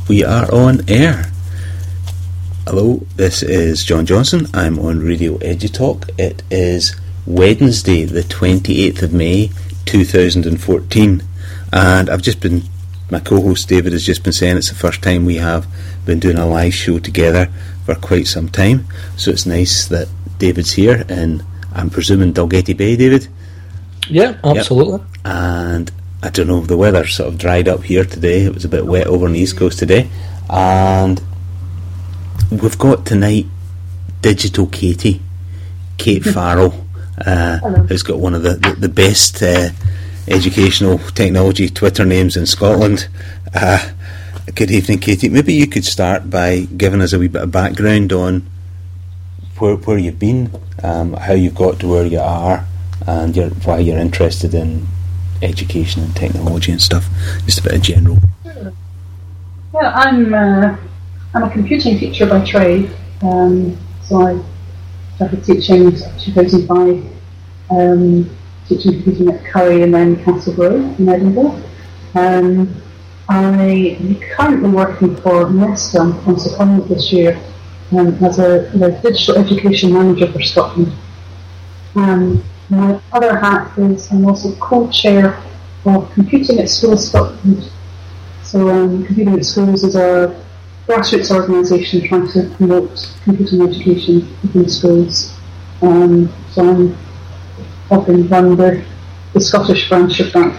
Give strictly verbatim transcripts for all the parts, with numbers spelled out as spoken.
We are on air. Hello, this is John Johnson. I'm on Radio EduTalk. It is Wednesday, the twenty-eighth of May, two thousand fourteen, and I've just been, my co-host David has just been saying it's the first time we have been doing a live show together for quite some time, so it's nice that David's here, and I'm presuming Dalgety Bay, David? Yeah, absolutely. Yep. And I don't know, the weather sort of dried up here today. It was a bit wet over on the East Coast today, and we've got tonight Digital Katie, Kate Farrell, uh, who's got one of the, the, the best uh, educational technology Twitter names in Scotland. Uh, good evening, Katie. Maybe you could start by giving us a wee bit of background on where, where you've been, um, how you've got to where you are, and your, why you're interested in education and technology and stuff. Just a bit of general. Sure. Yeah, I'm uh, I'm a computing teacher by trade. Um, so I started teaching in two thousand five, um, teaching computing at Curry and then Castlereagh in Edinburgh. Um, I'm currently working for Nesta on secondment this year um, as a, a digital education manager for Scotland. Um, My other hat is I'm also co-chair of Computing at Schools Scotland. So um, Computing at Schools is a grassroots organisation trying to promote computing education within schools. Um, so I'm helping run the, the Scottish branch of that.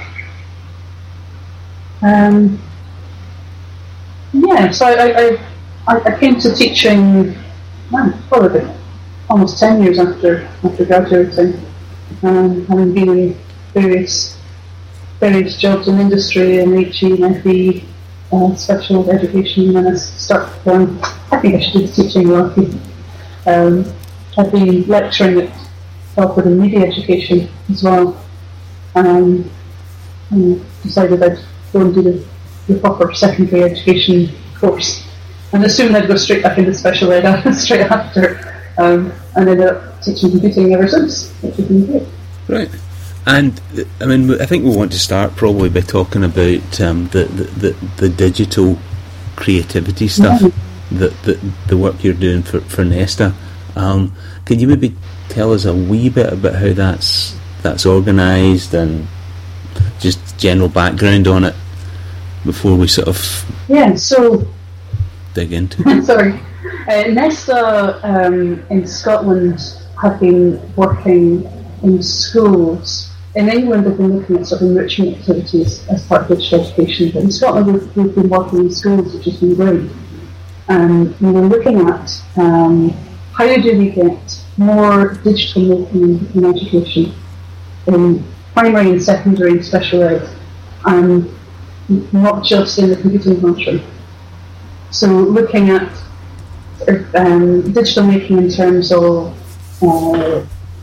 Um, yeah, so I, I, I came to teaching well, probably almost ten years after, after graduating. Um, having been in various various jobs in industry and H E and F E, uh, special education, and then I started, um, I think I should do the teaching working. Um, I've been lecturing at Telford in media education as well, um, and decided I'd go and do the, the proper secondary education course, and assumed I'd go straight back into special ed straight after. Um, and ended up teaching computing ever since, which has been great. Right. And, I mean, I think we want to start probably by talking about um, the, the, the, the digital creativity stuff, yeah. the, the the work you're doing for, for Nesta. Um, could you maybe tell us a wee bit about how that's that's organised and just general background on it before we sort of yeah, so dig into it? Sorry. Uh, Nesta um, in Scotland have been working in schools. In England, they've been looking at sort of enrichment activities as part of digital education, but in Scotland, we've, we've been working in schools, which has been great. And we were looking at um, how do we get more digital making in education, in primary and secondary and special ed, and not just in the computing classroom. So looking at Um, digital making in terms of uh,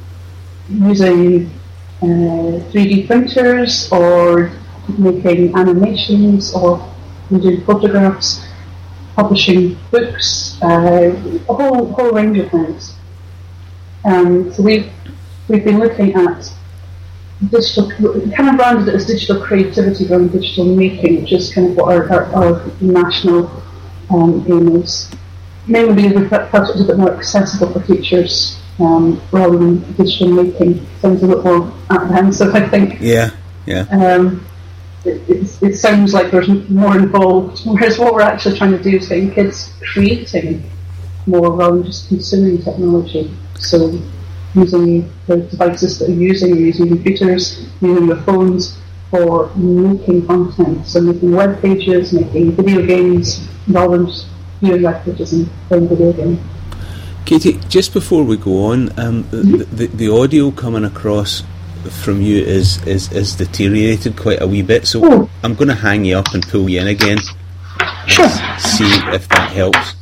using uh, three D printers or making animations or doing photographs, publishing books, uh, a whole whole range of things. Um, so we've we've been looking at digital, kind of branded it as digital creativity rather than digital making, which is kind of what our, our, our national um, aim is. Mainly because we felt it was a bit more accessible for teachers um, rather than digital making. Sounds a bit more apprehensive, I think. Yeah, yeah. Um, it, it, it sounds like there's more involved, whereas what we're actually trying to do is getting kids creating more rather than just consuming technology. So using the devices that they're using, using computers, using their phones for making content. So making web pages, making video games, rather than just languages and playing video games. Katie, just before we go on, um, mm-hmm. the, the the audio coming across from you is, is, is deteriorated quite a wee bit, so oh. I'm going to hang you up and pull you in again. Sure. See if that helps.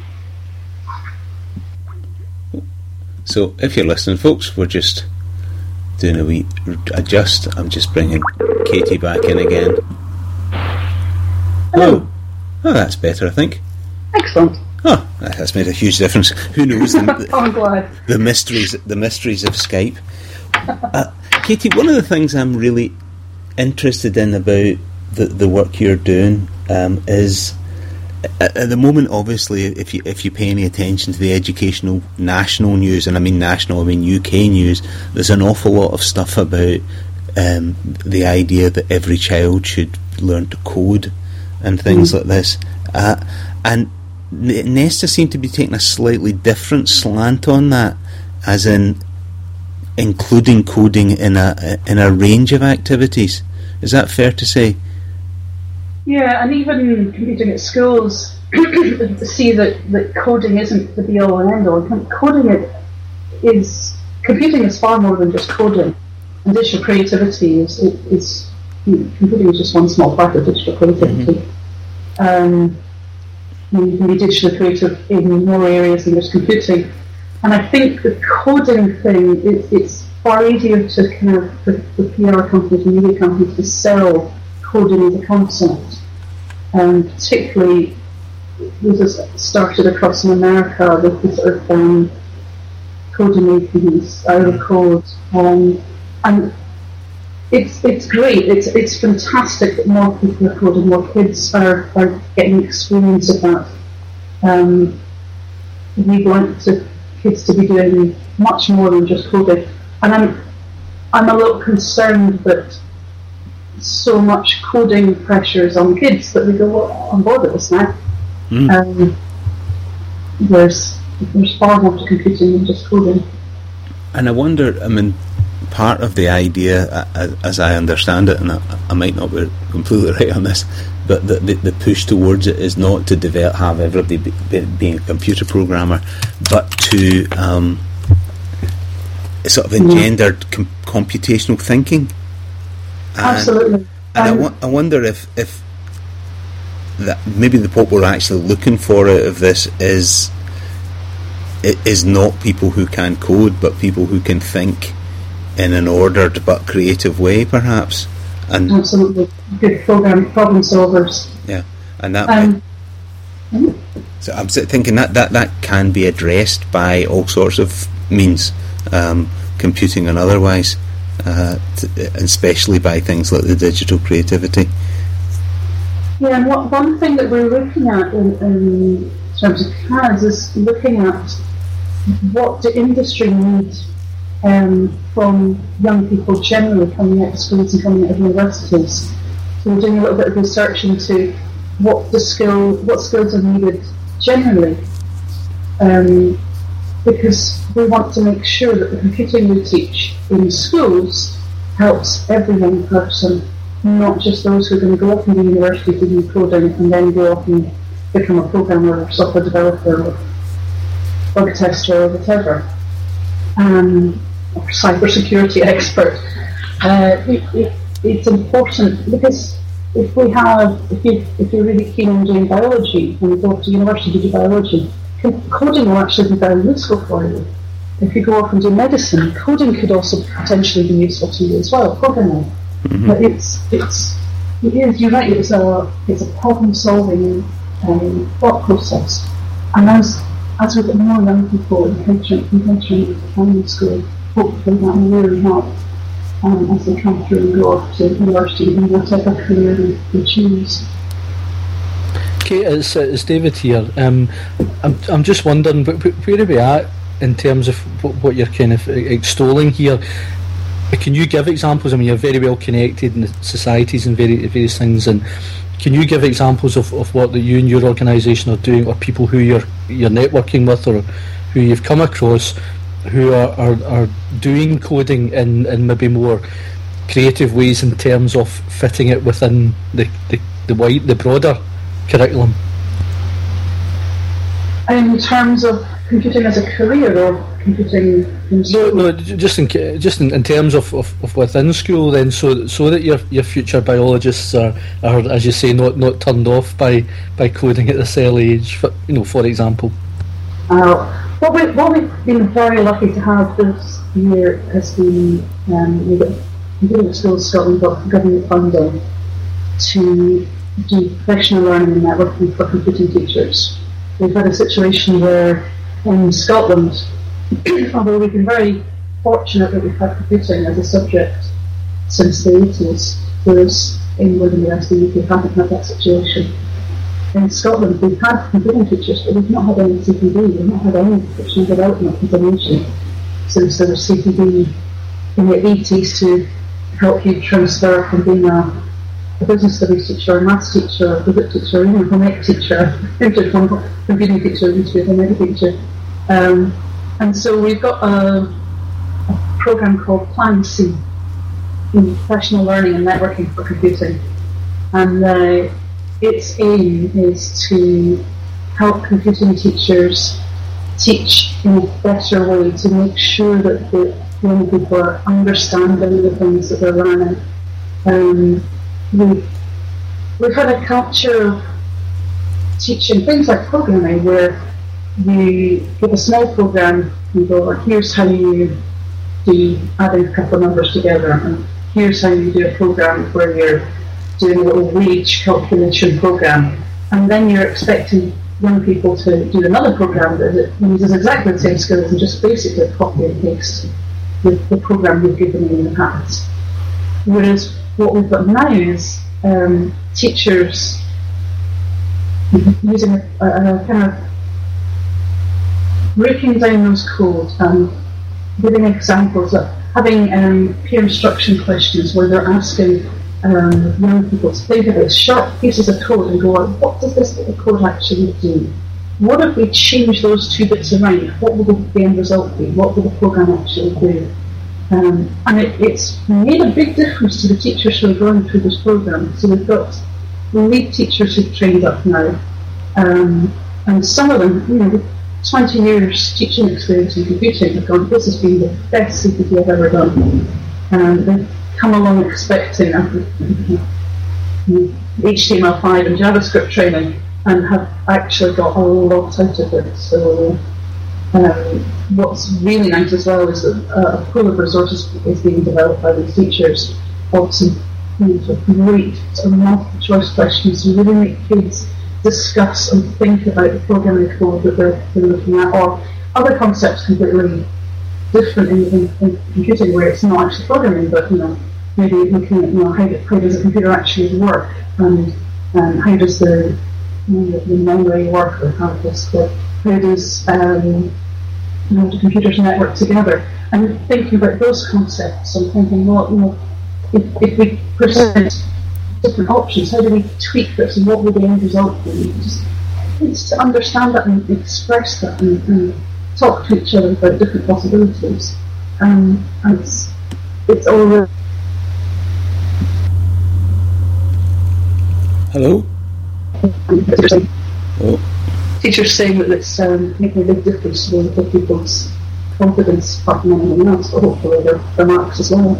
So, if you're listening, folks, we're just doing a wee adjust. I'm just bringing Katie back in again. Hello. Oh, oh that's better, I think. Excellent. Oh, that's made a huge difference. Who knows the, oh, I'm glad. the mysteries, the mysteries of Skype. Uh, Katie, one of the things I'm really interested in about the, the work you're doing um, is at, at the moment, obviously, if you if you pay any attention to the educational national news, and I mean national, I mean U K news, there's an awful lot of stuff about um, the idea that every child should learn to code and things mm. like this. Uh, and Nesta seem to be taking a slightly different slant on that, as in including coding in a in a range of activities. Is that fair to say? Yeah, and even computing at schools see that, that coding isn't the be all and end all. Coding it is computing is far more than just coding. And digital creativity is it, is computing is just one small part of digital creativity. Mm-hmm. Um, you can be digitally creative in more areas than just computing. And I think the coding thing, it, it's far easier to kind of, for, for P R companies and media companies to sell coding as a concept. Um, particularly, this has started across in America with the sort of um, coding A Ps, out of code. Um, and it's it's great, it's it's fantastic that more people are coding, more kids are, are getting experience of that. Um, we want to, kids to be doing much more than just coding. And I'm I'm a little concerned that so much coding pressures on kids that we go, well, I'm bored of this now. Mm. Um, there's there's far more to computing than just coding. And I wonder, I mean, part of the idea, uh, as I understand it, and I, I might not be completely right on this, but the, the, the push towards it is not to develop, have everybody be, be, being a computer programmer, but to um, sort of engendered mm. com- computational thinking. And, Absolutely. And um, I, w- I wonder if, if that maybe the, what we're actually looking for out of this is it is not people who can code, but people who can think in an ordered but creative way, perhaps. And absolutely, good program problem solvers. Yeah, and that. Um, might, so I'm thinking that, that that can be addressed by all sorts of means, um, computing and otherwise. Uh, t- especially by things like the digital creativity. Yeah, and what, one thing that we're looking at in, in terms of C A S is looking at what the industry needs um, from young people generally coming out of schools and coming out of universities. So we're doing a little bit of research into what the skill, what skills are needed generally, um, because we want to make sure that the computing we teach in schools helps every young person, not just those who are going to go off into university to do coding and then go off and become a programmer or software developer or bug tester or whatever, um, or cybersecurity expert. Uh, it, it, it's important because if we have, if, you, if you're really keen on doing biology and you go off to university to do biology, coding will actually be very useful for you. If you go off and do medicine, coding could also potentially be useful to you as well, programming. Mm-hmm. But it's, it's, it is, you're right, it's a, it's a problem-solving um, thought process. And as, as we get more young people encountering encountering primary school, hopefully that will really help um, as they come through and go off to university in whatever career they, they choose. Okay, it's, it's David here. Um, I'm I'm just wondering, where are we at in terms of what you're kind of extolling here? Can you give examples? I mean, you're very well connected in the societies and various, various things, and can you give examples of, of what that you and your organisation are doing, or people who you're you're networking with, or who you've come across who are, are, are doing coding in, in maybe more creative ways in terms of fitting it within the the, the wide the broader curriculum? In terms of computing as a career, or computing in school? No, no, just in just in, in terms of, of, of within school, then, so so that your your future biologists are, are, as you say, not, not turned off by, by coding at this early age. For, you know, for example. Uh, what we what we've been very lucky to have this year has been um, we got Computing at Schools Scotland got government funding to do professional learning and networking for computing teachers. We've had a situation where in Scotland, although we've been very fortunate that we've had computing as a subject since the eighties, whereas England and the rest of the U K haven't had that situation. in Scotland we've had computing teachers, but we've not had any C P D, we've not had any professional development information since there was C P D in the eighties to help you transfer from being a, a business studies teacher, a maths teacher, a physics teacher, even a home ec teacher, into from computing teacher into a home ec teacher. Um, and so we've got a, a program called Plan C, in professional learning and networking for computing. And uh, its aim is to help computing teachers teach in a better way to make sure that the young people are understanding the things that they're learning. Um, we've, we've had a culture of teaching things like programming where you give a small program and go, here's how you do adding a couple of numbers together, and here's how you do a program where you're doing a little wage calculation program, and then you're expecting young people to do another program that uses exactly the same skills and just basically copy and paste the, the program you've given them in the past. Whereas what we've got now is um, teachers using a, a, a kind of breaking down those codes and giving examples of having um, peer instruction questions where they're asking um, young people to think about short pieces of code and go, what does this bit of code actually do? What if we change those two bits around? What will the end result be? What will the program actually do? Um, and it, it's made a big difference to the teachers who are going through this program. So we've got lead teachers who've trained up now, um, and some of them, you know, with twenty years teaching experience in computing, have gone, this has been the best C P D I've ever done. And they've come along expecting H T M L five and JavaScript training and have actually got a lot out of it. So um, what's really nice as well is that uh, a pool of resources is being developed by these teachers of some you know, great sort of multiple choice questions to really make kids discuss and think about the programming code that they're, they're looking at, or other concepts completely different in, in, in computing where it's not actually programming, but you know, maybe looking at you know how, how does a computer actually work, and um, how does the, you know, the memory work, or how does the, how does um, you know, the computers network together, and thinking about those concepts and thinking, well, you know, if, if we present different options, how do we tweak this, and what will the end result be? Just it's to understand that and express that and, and talk to each other about different possibilities. Um, and it's it's all. Uh, Hello. Oh. Teachers saying that it's um, making a big difference to the people's confidence, apart from anything else, but hopefully their, their marks as well.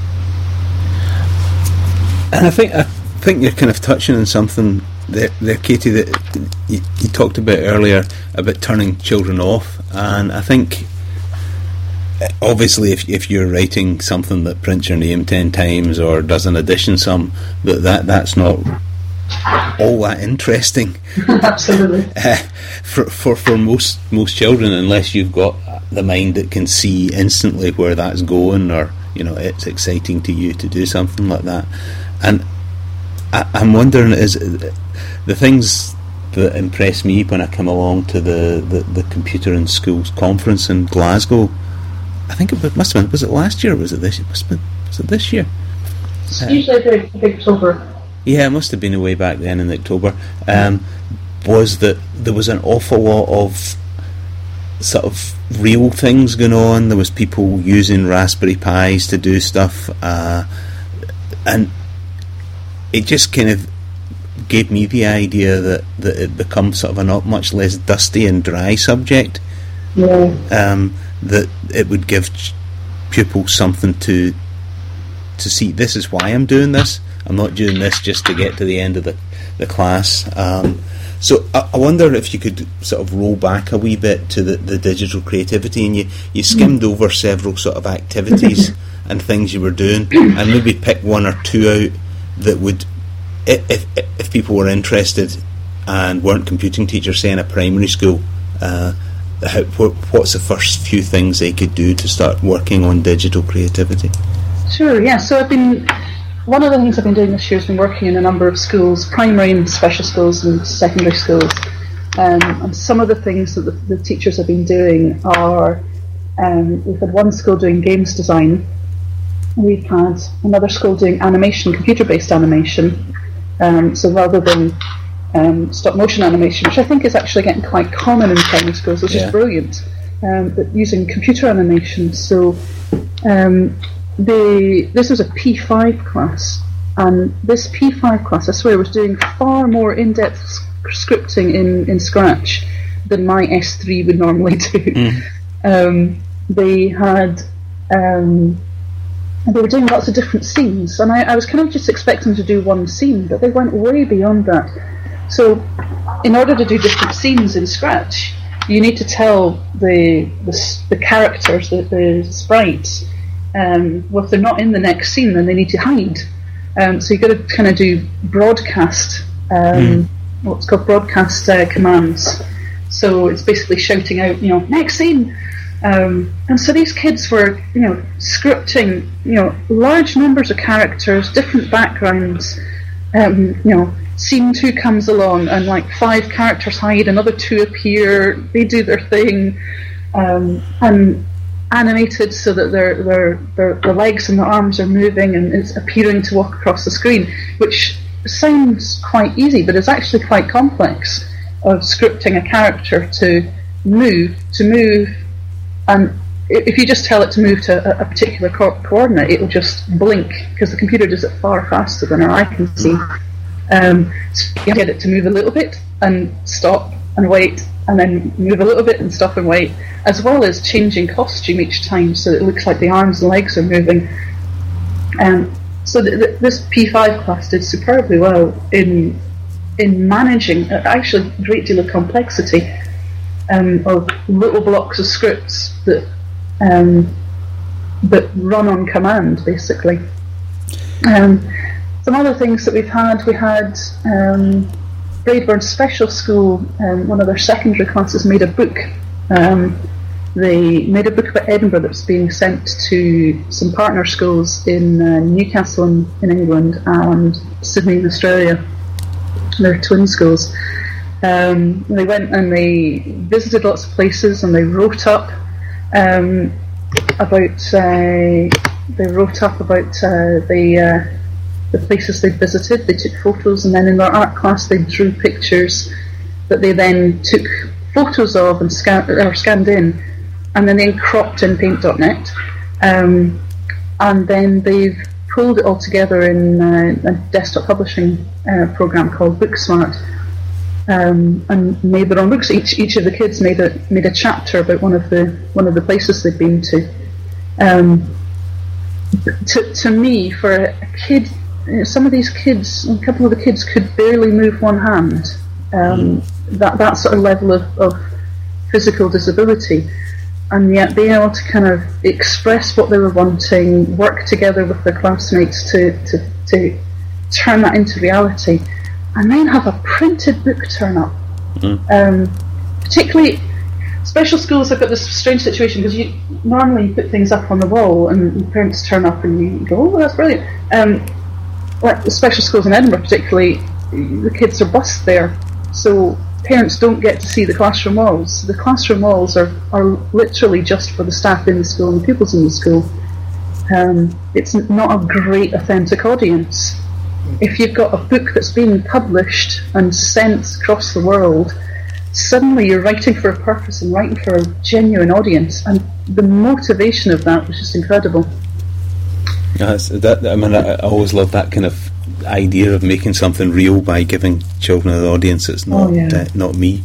And I think I think you're kind of touching on something there, there Katie, that you, you talked about earlier about turning children off, and I think obviously if if you're writing something that prints your name ten times or does an addition sum, that, that that's not all that interesting. Absolutely. Uh, for for for most most children, unless you've got the mind that can see instantly where that's going, or you know it's exciting to you to do something like that. And I, I'm wondering, is the things that impressed me when I came along to the, the, the Computer in Schools conference in Glasgow, I think it must have been, was it last year or was it this year? Must have been, was it this year? It's uh, usually big, big October. Yeah, it must have been way back then in October. Um, was that there was an awful lot of sort of real things going on. There was people using Raspberry Pis to do stuff, uh, and it just kind of gave me the idea that, that it becomes sort of a not much less dusty and dry subject. Yeah. Um, that it would give ch- pupils something to to see. This is why I'm doing this. I'm not doing this just to get to the end of the, the class. Um, so I, I wonder if you could sort of roll back a wee bit to the, the digital creativity, and you, you skimmed mm. over several sort of activities and things you were doing, and maybe pick one or two out that would, if, if, if people were interested and weren't computing teachers, say in a primary school, uh, how, what, what's the first few things they could do to start working on digital creativity? Sure, yeah. So I've been one of the things I've been doing this year has been working in a number of schools, primary and special schools and secondary schools. Um, and some of the things that the, the teachers have been doing are, um, we've had one school doing games design, we've had another school doing animation, computer-based animation. Um, so rather than um, stop-motion animation, which I think is actually getting quite common in primary schools, which yeah. is brilliant, um, but using computer animation. So um, the, this was a P five class, and this P five class, I swear, was doing far more in-depth scripting in, in Scratch than my S three would normally do. Mm. Um, they had um, they were doing lots of different scenes, and I, I was kind of just expecting them to do one scene, but they went way beyond that. So in order to do different scenes in Scratch, you need to tell the the, the characters, the, the sprites, um, well, if they're not in the next scene, then they need to hide. Um, so you've got to kind of do broadcast um, mm. what's called broadcast uh, commands. So it's basically shouting out, you know, next scene. Um, and so these kids were, you know, scripting, you know, large numbers of characters, different backgrounds. Um, you know, scene two comes along, and like five characters hide, another two appear. They do their thing, um, and animated so that their their their the legs and the arms are moving, and it's appearing to walk across the screen, which sounds quite easy, but it's actually quite complex, of scripting a character to move, to move, and if you just tell it to move to a, a particular co- coordinate, it will just blink, because the computer does it far faster than our eye can see. Um, so you get it to move a little bit, and stop, and wait, and then move a little bit, and stop and wait, as well as changing costume each time, so it looks like the arms and legs are moving. Um, So th- th- this P five class did superbly well in in managing uh, actually a great deal of complexity um, of little blocks of scripts that um, that run on command, basically. Um, some other things that we've had, we had um, Braidburn Special School, um, one of their secondary classes made a book. Um, They made a book about Edinburgh that's being sent to some partner schools in uh, Newcastle in, in England and Sydney in Australia. They're twin schools. Um, they went and they visited lots of places, and they wrote up um, about uh, they wrote up about uh, the uh, the places they visited. They took photos, and then in their art class they drew pictures that they then took photos of and scan- or scanned in. And then they cropped in paint dot net, um, and then they've pulled it all together in uh, a desktop publishing uh, program called Booksmart, um, and made their own books. Each each of the kids made a made a chapter about one of the one of the places they've been to. Um, to to me, for a kid, some of these kids, a couple of the kids could barely move one hand. Um, that that sort of level of, of physical disability. And yet being able to kind of express what they were wanting, work together with their classmates to, to, to turn that into reality, and then have a printed book turn up. Mm. Um, particularly, special schools have got this strange situation, because you normally put things up on the wall and your parents turn up and you go, oh, that's brilliant. Um, like the special schools in Edinburgh particularly, the kids are bused there, so parents don't get to see the classroom walls. The classroom walls are, are literally just for the staff in the school and the pupils in the school. Um, it's not a great authentic audience. If you've got a book that's being published and sent across the world, suddenly you're writing for a purpose and writing for a genuine audience, and the motivation of that was just incredible. Yes, that, I mean, I, I always love that kind of idea of making something real by giving children an audience. It's not oh, yeah. uh, not me,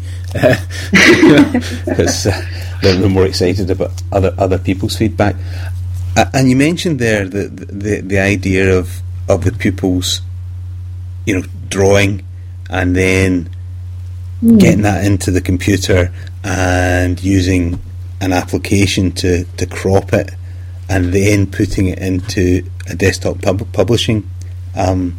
because uh, they're, they're more excited about other other people's feedback. Uh, and you mentioned there the, the the idea of of the pupils, you know, drawing and then mm. getting that into the computer and using an application to, to crop it, and then putting it into a desktop pub- publishing um,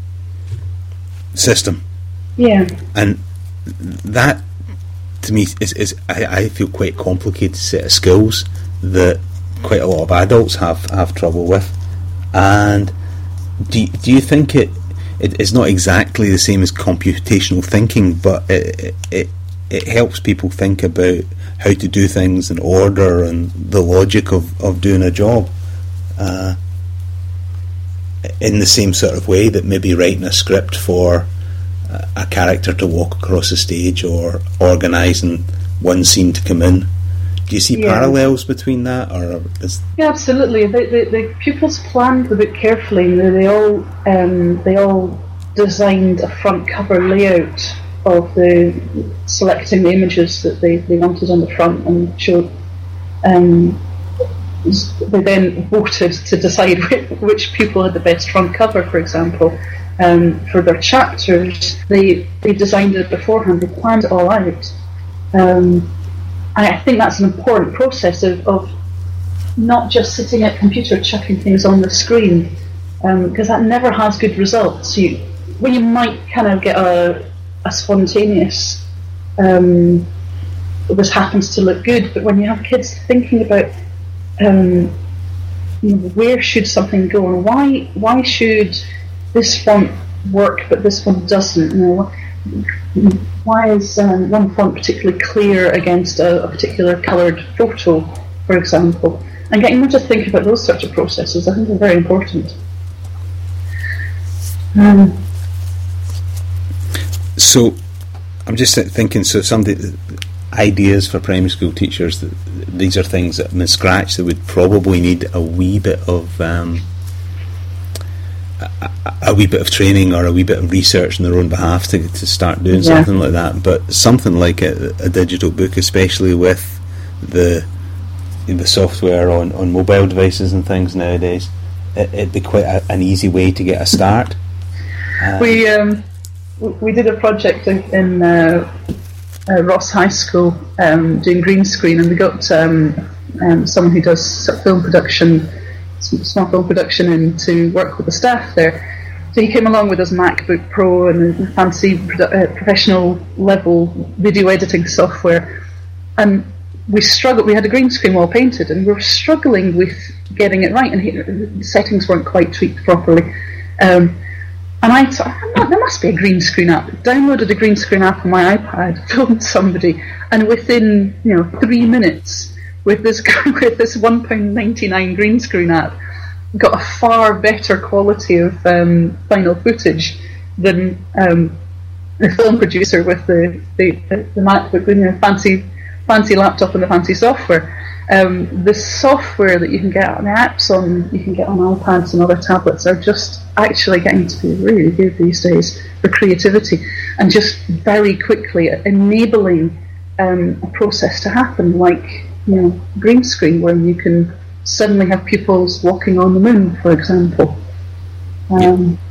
system. Yeah. And that, to me, is, is I, I feel quite a complicated set of skills that quite a lot of adults have, have trouble with. And do you, do you think it, it it's not exactly the same as computational thinking, but it, it it helps people think about how to do things in order and the logic of, of doing a job uh, in the same sort of way that maybe writing a script for a character to walk across the stage or organising one scene to come in. Do you see yeah. parallels between that, or is yeah, absolutely. The, the, the pupils planned the book carefully. They, they all um, they all designed a front cover layout of the selecting the images that they, they wanted on the front and showed. Um, they then voted to decide which, which pupil had the best front cover, for example. Um, for their chapters, they they designed it beforehand. They planned it all out. Um, and I think that's an important process of, of not just sitting at a computer chucking things on the screen, because um, that never has good results. You, well, you might kind of get a, a spontaneous, um, this happens to look good, but when you have kids thinking about um, you know, where should something go and why why should this font work but this one doesn't, you know, why is um, one font particularly clear against a, a particular coloured photo, for example, and getting them to think about those sorts of processes, I think, are very important. Um, so I'm just thinking, so some of the ideas for primary school teachers, that these are things that from scratch that would probably need a wee bit of um, A, a wee bit of training or a wee bit of research on their own behalf to, to start doing yeah. something like that. But something like a, a digital book, especially with the the software on, on mobile devices and things nowadays, it, it'd be quite a, an easy way to get a start. Um, we um, we did a project in, in uh, uh, Ross High School um, doing green screen, and we got um, um, someone who does film production, small film production, in to work with the staff there. So he came along with his MacBook Pro and a fancy produ- uh, professional level video editing software, and we struggled. We had a green screen wall painted, and we were struggling with getting it right, and he, the settings weren't quite tweaked properly. Um, and I thought, oh, there must be a green screen app. Downloaded a green screen app on my iPad, filmed somebody, and within you know three minutes, with this with this one pound ninety-nine green screen app, got a far better quality of um, final footage than um, the film producer with the the, the MacBook, you know, fancy fancy laptop and the fancy software. Um, the software that you can get on the apps on you can get on iPads and other tablets are just actually getting to be really good these days for creativity, and just very quickly enabling um, a process to happen, like you know green screen, where you can suddenly have pupils walking on the moon, for example. Um, yeah.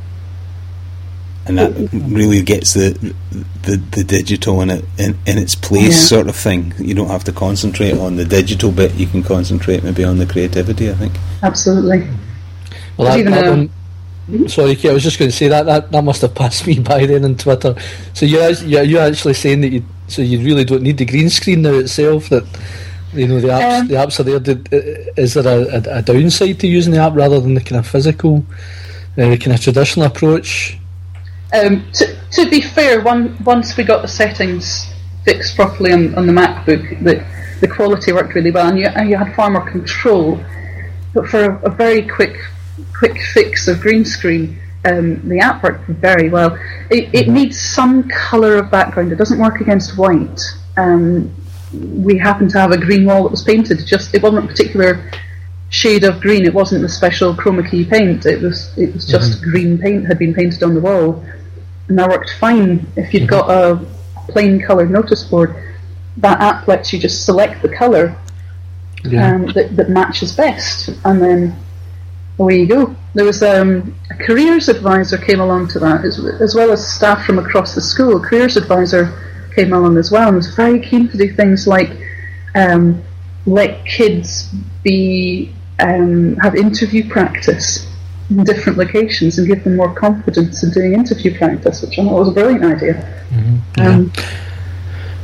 And that really gets the the, the digital in it in, in its place, yeah. sort of thing. You don't have to concentrate on the digital bit; you can concentrate maybe on the creativity, I think. Absolutely. Well, that, that one, mm-hmm. Sorry, Kate, I was just going to say that, that that must have passed me by then on Twitter. So you're you're, you're actually saying that you so you really don't need the green screen now itself. That you know the apps um, the apps are there. Did, is there a, a, a downside to using the app rather than the kind of physical, uh, kind of traditional approach? Um, to, to be fair, one, once we got the settings fixed properly on, on the MacBook, the, the quality worked really well, and you, and you had far more control. But for a, a very quick quick fix of green screen, um, the app worked very well. It, it needs some colour of background. It doesn't work against white. Um, we happened to have a green wall that was painted. Just it wasn't a particular shade of green. It wasn't the special chroma key paint. It was it was just mm-hmm. green paint had been painted on the wall. And that worked fine. If you've got a plain coloured notice board, that app lets you just select the colour yeah. um, that, that matches best, and then away you go. There was um, a careers advisor came along to that, as, as well as staff from across the school. A careers advisor came along as well and was very keen to do things like um, let kids be um, have interview practice in different locations and give them more confidence in doing interview practice, which I thought was a brilliant idea. Mm-hmm. Yeah. Um,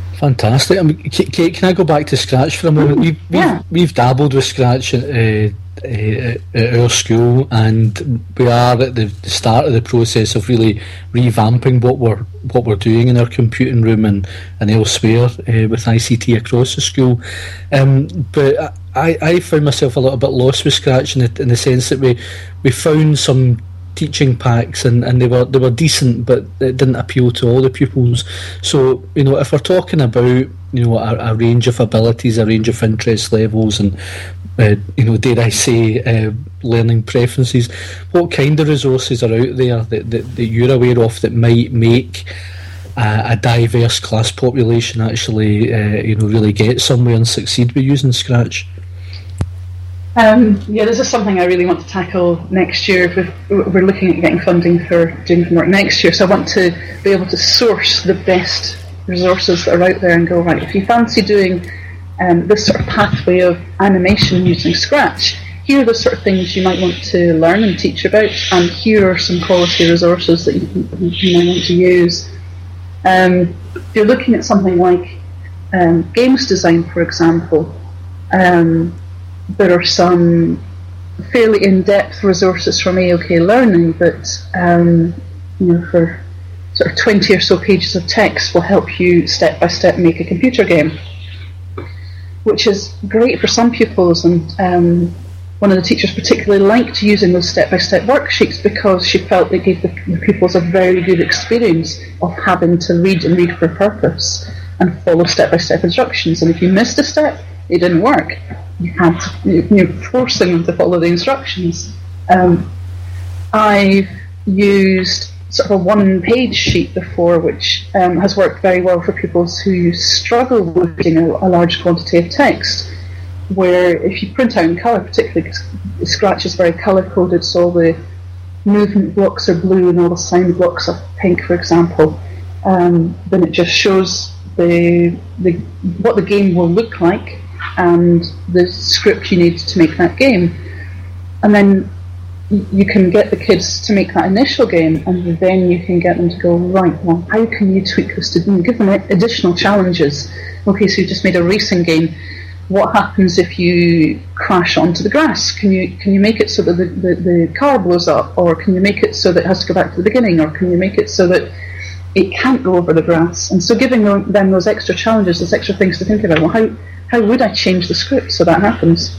Fantastic. I mean, Kate, can I go back to Scratch for a moment? We've we've, yeah. we've dabbled with Scratch uh, uh, at our school, and we are at the start of the process of really revamping what we're what we're doing in our computing room and, and elsewhere uh, with I C T across the school. Um, but I, I found myself a little bit lost with Scratch in the, in the sense that we we found some teaching packs and, and they were they were decent, but it didn't appeal to all the pupils. So, you know, if we're talking about, you know, a, a range of abilities, a range of interest levels, and uh, you know, dare I say, uh, learning preferences, what kind of resources are out there that, that, that you're aware of that might make a, a diverse class population actually, uh, you know, really get somewhere and succeed with using Scratch? Um, yeah, this is something I really want to tackle next year. We're, we're looking at getting funding for doing some work next year, so I want to be able to source the best resources that are out there and go, right, if you fancy doing um, this sort of pathway of animation using Scratch, here are the sort of things you might want to learn and teach about, and here are some quality resources that you, you might want to use. Um, if you're looking at something like um, games design, for example, um, there are some fairly in-depth resources from A O K Learning that, um, you know, for sort of twenty or so pages of text will help you step-by-step make a computer game, which is great for some pupils. And um, one of the teachers particularly liked using those step-by-step worksheets because she felt it gave the, the pupils a very good experience of having to read and read for a purpose and follow step-by-step instructions. And if you missed a step, it didn't work. You had to, you're forcing them to follow the instructions. Um, I've used sort of a one-page sheet before, which um, has worked very well for pupils who struggle with reading a, a large quantity of text, where if you print out in colour, particularly because Scratch is very colour-coded, so all the movement blocks are blue and all the sound blocks are pink, for example, um, then it just shows the, the what the game will look like and the script you need to make that game. And then you can get the kids to make that initial game, and then you can get them to go, right, well, how can you tweak this to do? Give them additional challenges. Okay, so you just made a racing game. What happens if you crash onto the grass? Can you can you make it so that the, the, the car blows up? Or can you make it so that it has to go back to the beginning? Or can you make it so that it can't go over the grass? And so giving them, them those extra challenges, those extra things to think about. Well, how, how would I change the script so that happens?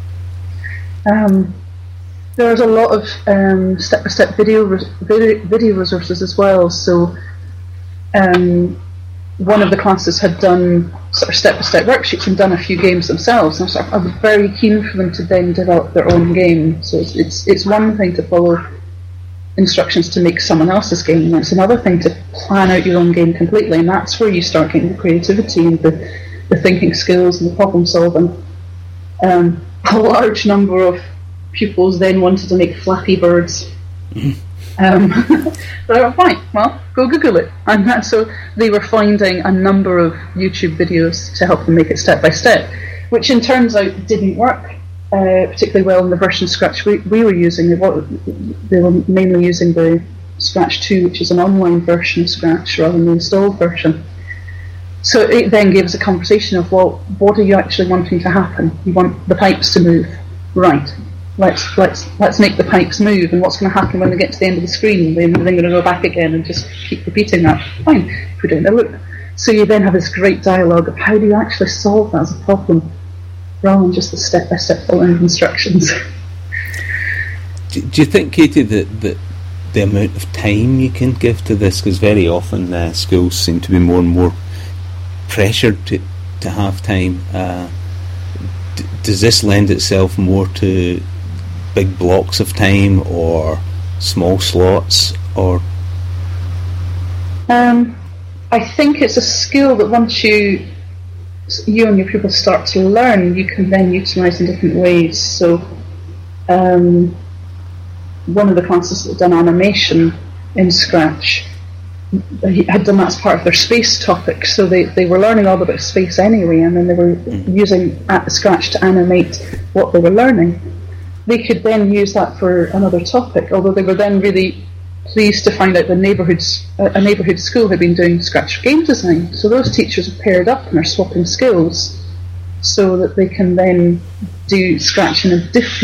Um, there's a lot of um, step-by-step video, res- video video resources as well. So um, one of the classes had done sort of step-by-step worksheets and done a few games themselves. And I was, sort of, I was very keen for them to then develop their own game. So it's, it's it's one thing to follow instructions to make someone else's game, and it's another thing to plan out your own game completely, and that's where you start getting the creativity and the, the thinking skills and the problem solving. Um, a large number of pupils then wanted to make Flappy Birds. um, so I went, fine, well, go Google it. And that, so they were finding a number of YouTube videos to help them make it step by step, which in turns out didn't work uh, particularly well in the version of Scratch we, we were using. They were, they were mainly using the Scratch two, which is an online version of Scratch rather than the installed version. So it then gives a conversation of, well, what are you actually wanting to happen? You want the pipes to move, right? Let's let's let's make the pipes move, and what's going to happen when they get to the end of the screen? They're then going to go back again and just keep repeating that. Fine, if we're doing a loop. So you then have this great dialogue of how do you actually solve that as a problem, rather than just the step-by-step following of instructions. Do, do you think, Katie, that, that the amount of time you can give to this, because very often uh, schools seem to be more and more pressured to, to have time, uh, d- does this lend itself more to big blocks of time or small slots, or? Um, I think it's a skill that once you you and your pupils start to learn, you can then utilise in different ways. So um, one of the classes that had done animation in Scratch had done that as part of their space topic, so they, they were learning all about space anyway, and then they were using Scratch to animate what they were learning. They could then use that for another topic, although they were then really pleased to find out the neighbourhoods, a neighbourhood school had been doing Scratch game design, so those teachers have paired up and are swapping skills so that they can then do Scratch in a different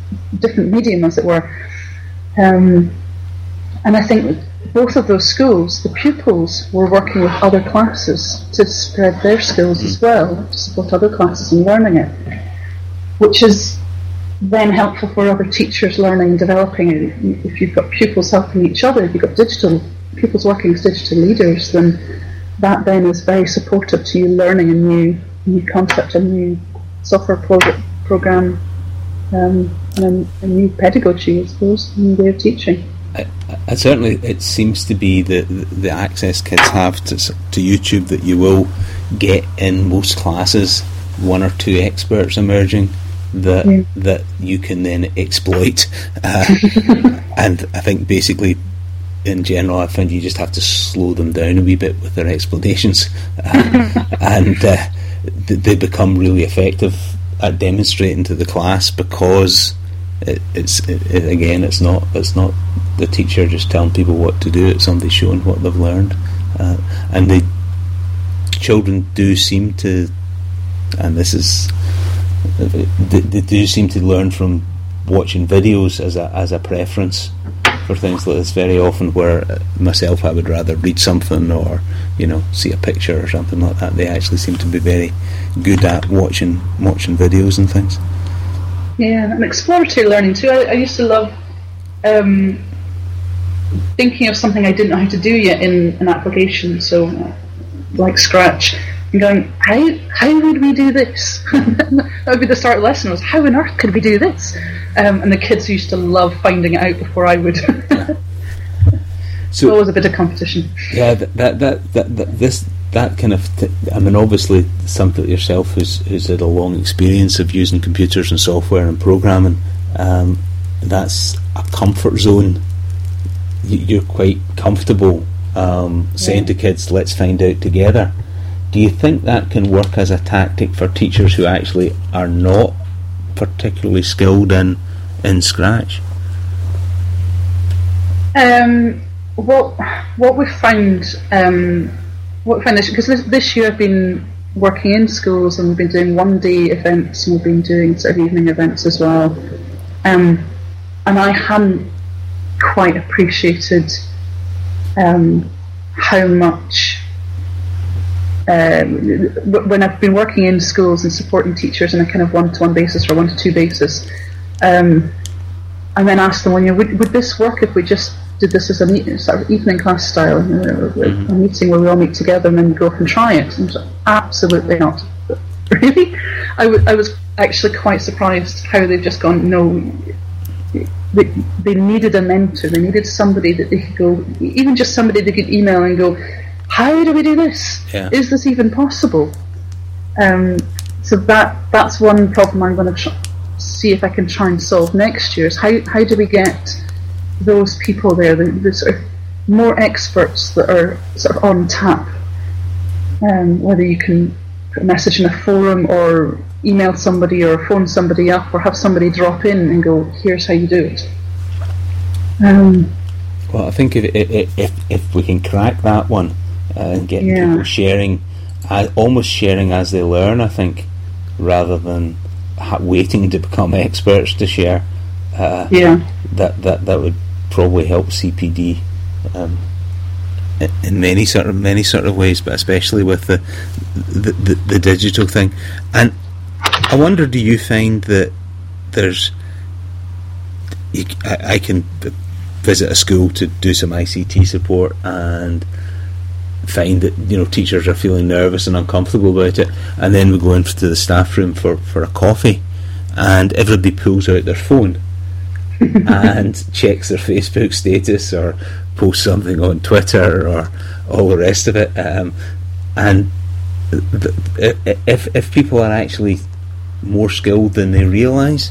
different medium, as it were. Um, and I think both of those schools, the pupils were working with other classes to spread their skills as well, to support other classes in learning it, which is then helpful for other teachers learning and developing it. If you've got pupils helping each other, if you've got digital pupils working as digital leaders, then that then is very supportive to you learning a new new concept, a new software pro- program, um, and a, a new pedagogy, I suppose, a new way of teaching. I, I certainly, it seems to be the, the, the access kids have to, to YouTube that you will get in most classes one or two experts emerging that yeah. that you can then exploit, uh, and I think basically in general I find you just have to slow them down a wee bit with their explanations, uh, and uh, th- they become really effective at demonstrating to the class, because it, it's it, it, again it's not it's not the teacher just telling people what to do, it's somebody showing what they've learned, uh, and the children do seem to, and this is they, they do seem to learn from watching videos as a as a preference for things like this very often, where myself I would rather read something or, you know, see a picture or something like that. They actually seem to be very good at watching watching videos and things. Yeah, and exploratory learning too. I, I used to love um, thinking of something I didn't know how to do yet in an application, so uh, like Scratch, and going, how how would we do this? That would be the start of the lesson, was how on earth could we do this? Um, and the kids used to love finding it out before I would. Yeah. So always a bit of competition. Yeah, that that that, that, that this that kind of t- I mean, obviously something like yourself who's who's had a long experience of using computers and software and programming, um, that's a comfort zone. You're quite comfortable um, saying yeah. to kids, let's find out together. Do you think that can work as a tactic for teachers who actually are not particularly skilled in in Scratch? Um, what what we've found, um, what we found this, because this, this year I've been working in schools and we've been doing one day events and we've been doing sort of evening events as well, um, and I hadn't quite appreciated um, how much um, when I've been working in schools and supporting teachers on a kind of one-to-one basis or one-to-two basis, um, and then asked them, well, you know, would, would this work if we just did this as a meet, sort of evening class style, you know, mm-hmm. a meeting where we all meet together and then go off and try it? And so, absolutely not. Really? I, w- I was actually quite surprised how they've just gone, no, they, they needed a mentor, they needed somebody that they could go, even just somebody they could email and go, how do we do this? Yeah. Is this even possible? Um, so that that's one problem I'm going to tr- see if I can try and solve next year, is how, how do we get those people there, the, the sort of more experts that are sort of on tap, um, whether you can put a message in a forum or email somebody or phone somebody up or have somebody drop in and go, here's how you do it. Um, well, I think if if if, if we can crack that one uh, and get yeah. people sharing, uh, almost sharing as they learn, I think, rather than ha- waiting to become experts to share, uh, yeah. that, that that would probably help C P D um, in, in many sort of many sort of ways, but especially with the the, the the digital thing. And I wonder, do you find that there's you, I, I can visit a school to do some I C T support and find that, you know, teachers are feeling nervous and uncomfortable about it, and then we go into the staff room for, for a coffee and everybody pulls out their phone and checks their Facebook status or posts something on Twitter or all the rest of it, um, and th- if if people are actually more skilled than they realise.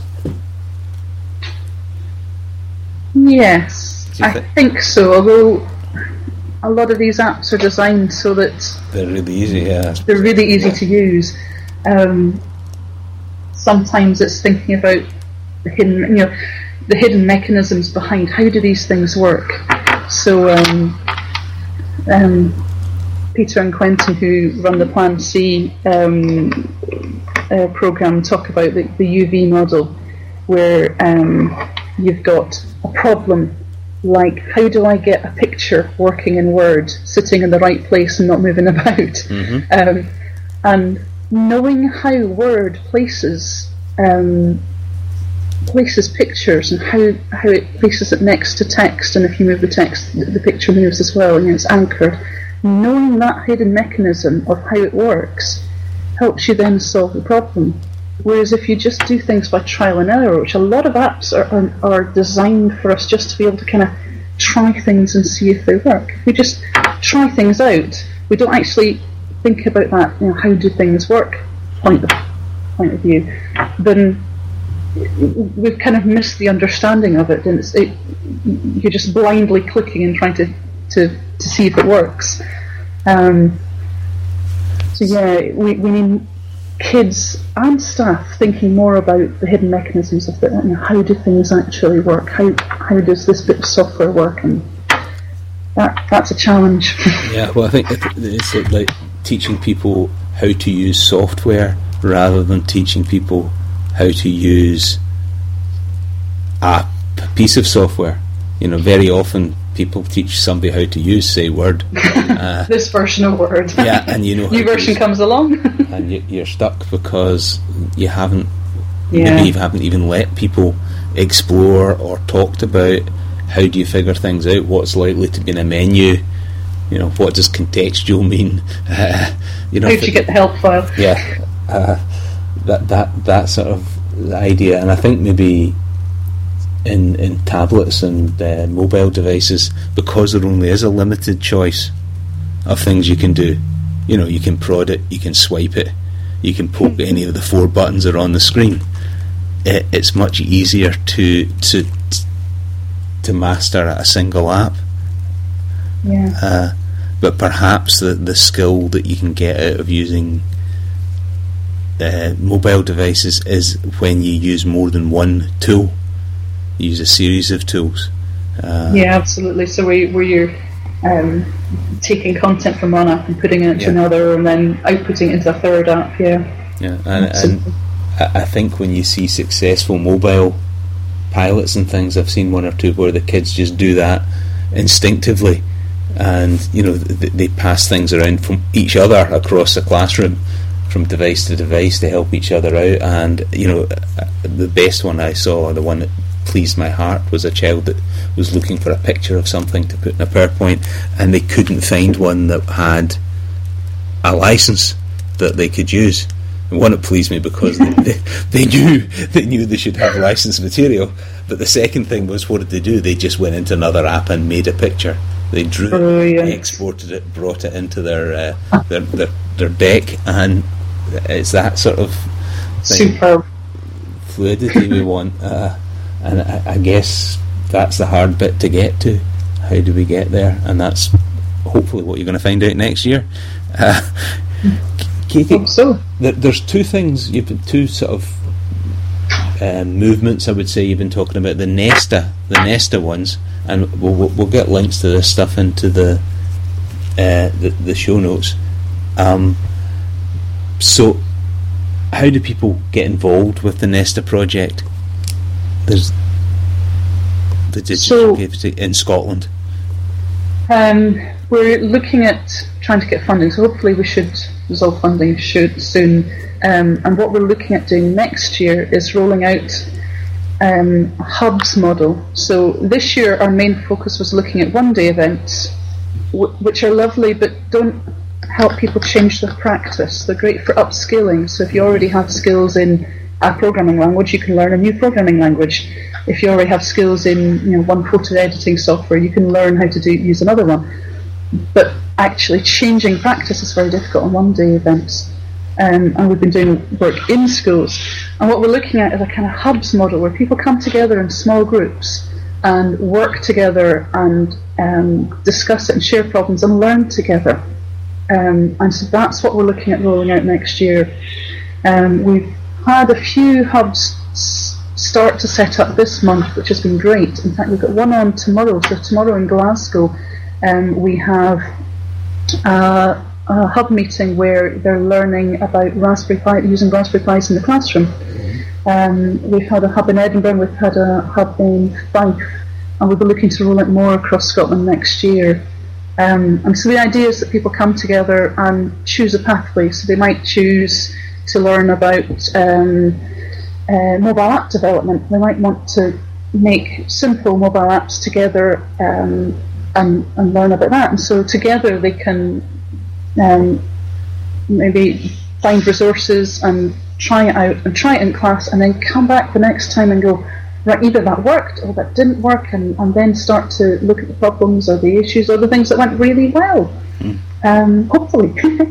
Yes, I think? think so, although a lot of these apps are designed so that they're really easy, yeah. They're really easy to use. Um, sometimes it's thinking about the hidden, you know, the hidden mechanisms behind how do these things work. So um, um, Peter and Quentin, who run the Plan C um, uh, program, talk about the, the U V model, where um, you've got a problem like, how do I get a picture working in Word, sitting in the right place and not moving about? Mm-hmm. Um, and knowing how Word places um, places pictures and how, how it places it next to text, and if you move the text, the picture moves as well, and it's anchored. Knowing that hidden mechanism of how it works helps you then solve the problem. Whereas if you just do things by trial and error, which a lot of apps are, are, are designed for us just to be able to kind of try things and see if they work. If we just try things out, we don't actually think about that, you know, how do things work point of, point of view, then we've kind of missed the understanding of it, and it's, it, you're just blindly clicking and trying to, to, to see if it works. Um, so yeah, we, we need kids and staff thinking more about the hidden mechanisms of it, you know, how do things actually work, how how does this bit of software work, and that that's a challenge. Yeah, well, I think it's like teaching people how to use software rather than teaching people how to use a piece of software. You know, very often people teach somebody how to use, say, Word. Uh, this version of Word. Yeah, and you know, new version comes along, and you, you're stuck because you haven't, yeah. maybe you haven't even let people explore or talked about how do you figure things out. What's likely to be in a menu? You know, what does contextual mean? Uh, you know, how do you get the help file? Yeah, uh, that that that sort of idea, and I think maybe. In, in tablets and uh, mobile devices, because there only is a limited choice of things you can do. You know, you can prod it, you can swipe it, you can poke any of the four buttons that are on the screen. It, it's much easier to to to master a single app. Yeah. Uh, but perhaps the the skill that you can get out of using uh, mobile devices is when you use more than one tool. Use a series of tools. Uh, yeah, absolutely. So where, where you're um, taking content from one app and putting it into yeah. another, and then outputting it into a third app. Yeah. Yeah, and, and I think when you see successful mobile pilots and things, I've seen one or two where the kids just do that instinctively, and you know th- they pass things around from each other across the classroom, from device to device to help each other out. And you know, the best one I saw, the one that pleased my heart, was a child that was looking for a picture of something to put in a PowerPoint, and they couldn't find one that had a license that they could use. And one, it pleased me because they, they, they knew they knew they should have licensed material. But the second thing was, what did they do? They just went into another app and made a picture. They drew oh, it, yeah. exported it, brought it into their uh, their, their their deck, and it's that sort of thing, superb fluidity we want. Uh, and I, I guess that's the hard bit to get to. How do we get there? And that's hopefully what you're going to find out next year. Uh, Katie, hope so. there, there's two things, you've been two sort of uh, movements, I would say, you've been talking about. The Nesta, the Nesta ones, and we'll, we'll, we'll get links to this stuff into the uh, the, the show notes. Um, so, how do people get involved with the Nesta project? There's the digital so, in Scotland. Um, we're looking at trying to get funding, so hopefully we should resolve funding should, soon. Um, and what we're looking at doing next year is rolling out um, a hubs model. So this year our main focus was looking at one-day events, w- which are lovely but don't help people change their practice. They're great for upskilling. So if you already have skills in a programming language, you can learn a new programming language. If you already have skills in, you know, one photo editing software, you can learn how to do use another one. But actually changing practice is very difficult on one-day events. Um, and we've been doing work in schools. And what we're looking at is a kind of hubs model where people come together in small groups and work together and um, discuss it and share problems and learn together. Um, and so that's what we're looking at rolling out next year. Um, we've had a few hubs s- start to set up this month, which has been great. In fact, we've got one on tomorrow. So tomorrow in Glasgow, um, we have uh, a hub meeting where they're learning about Raspberry Pi, using Raspberry Pis in the classroom. Um, we've had a hub in Edinburgh, we've had a hub in Fife, and we'll be looking to roll out more across Scotland next year. Um, and so the idea is that people come together and choose a pathway. So they might choose to learn about um, uh, mobile app development. They might want to make simple mobile apps together um, and, and learn about that. And so together they can um, maybe find resources and try it out and try it in class, and then come back the next time and go, right, either that worked or that didn't work, and, and then start to look at the problems or the issues or the things that went really well, mm. um, hopefully.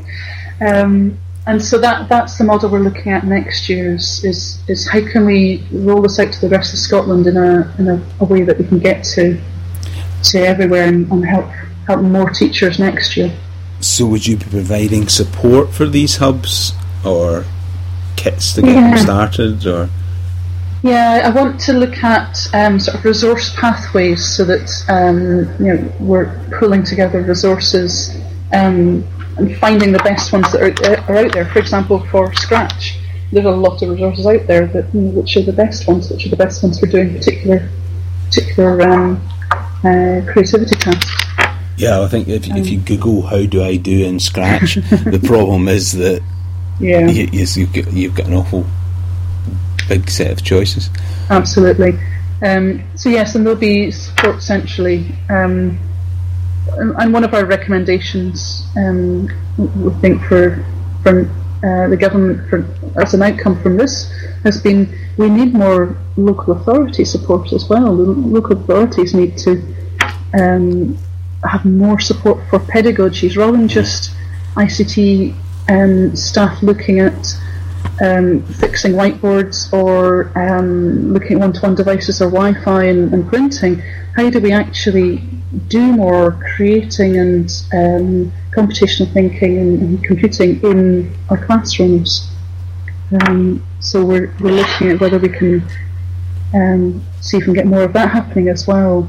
um, and so that that's the model we're looking at next year, is, is, is how can we roll this out to the rest of Scotland in a in a, a way that we can get to to everywhere and, and help help more teachers next year. So would you be providing support for these hubs, or kits to get yeah. them started, or? Yeah, I want to look at um, sort of resource pathways, so that um, you know, we're pulling together resources um, and finding the best ones that are, are out there. For example, for Scratch, there's a lot of resources out there that, you know, which are the best ones, which are the best ones for doing particular particular um, uh, creativity tasks. Yeah, I think if, um, if you Google how do I do in Scratch, the problem is that yeah. you, you've, got, you've got an awful big set of choices. Absolutely. Um, so yes, and there'll be support centrally. Um, and, and one of our recommendations, um, we think, for from uh, the government for, as an outcome from this, has been we need more local authority support as well. The local authorities need to um, have more support for pedagogies, rather than just I C T um, staff looking at Um, fixing whiteboards or um, looking at one-to-one devices or Wi-Fi and, and printing. How do we actually do more creating and um, computational thinking and, and computing in our classrooms? Um, so we're, we're looking at whether we can um, see if we can get more of that happening as well.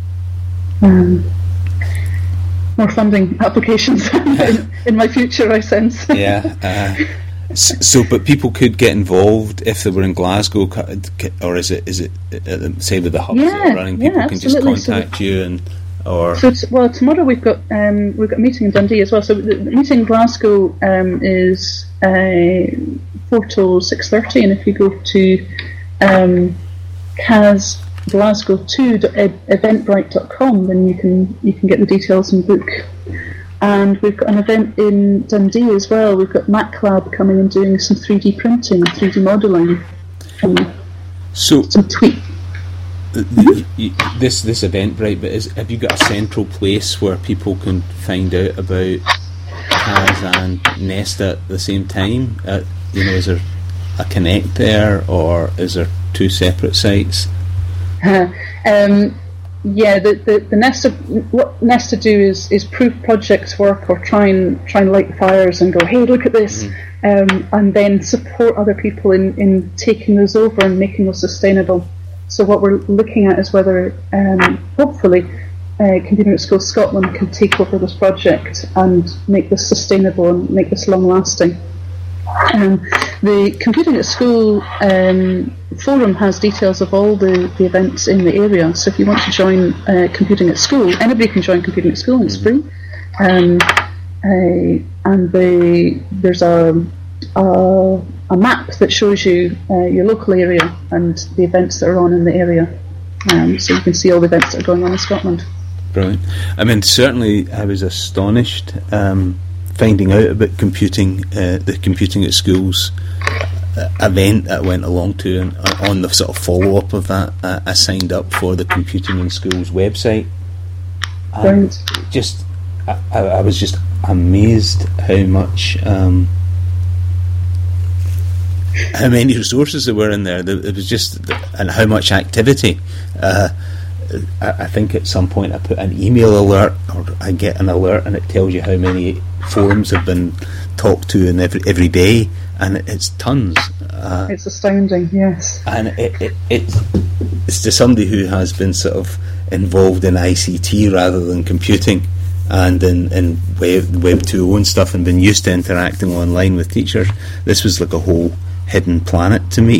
Um, more funding applications in, in my future, I sense. Yeah. Uh. So, but people could get involved if they were in Glasgow, or is it is it say with the hubs yeah, that are running? People yeah, can just contact so you, and or so t- well tomorrow we've got um, we've got a meeting in Dundee as well. So the, the meeting in Glasgow um, is uh, four till six thirty, and if you go to um, cas glasgow two dot eventbrite dot com, then you can you can get the details and book. And we've got an event in Dundee as well. We've got MacLab coming and doing some three D printing, three D modelling. Um, so, some tweet. The, you, this this Eventbrite, but is, have you got a central place where people can find out about cas and Nesta at the same time? Uh, you know, is there a connect there, or is there two separate sites? um, Yeah, the, the, the Nesta, what Nesta do is, is proof projects work, or try and try and light fires and go, hey, look at this, mm. um, and then support other people in, in taking those over and making those sustainable. So what we're looking at is whether, um, hopefully, uh, Computing at School Scotland can take over this project and make this sustainable and make this long-lasting. Um, the Computing at School um, forum has details of all the, the events in the area, so if you want to join uh, Computing at School, anybody can join Computing at School, and it's free. Um, uh, and the, there's a, a, a map that shows you uh, your local area and the events that are on in the area, um, so you can see all the events that are going on in Scotland. Brilliant. I mean, certainly I was astonished um, finding out about computing, uh, the Computing at Schools uh, event that I went along to, and uh, on the sort of follow-up of that, uh, I signed up for the Computing in Schools website. And Brilliant. Just, I, I was just amazed how much, um, how many resources there were in there. It was just, and how much activity. Uh, I, I think at some point I put an email alert, or I get an alert, and it tells you how many forums have been talked to in every every day, and it, it's tons. Uh, it's astounding, yes. And it, it it's it's to somebody who has been sort of involved in I C T rather than computing, and in, in Web Web two point oh and stuff, and been used to interacting online with teachers. This was like a whole hidden planet to me.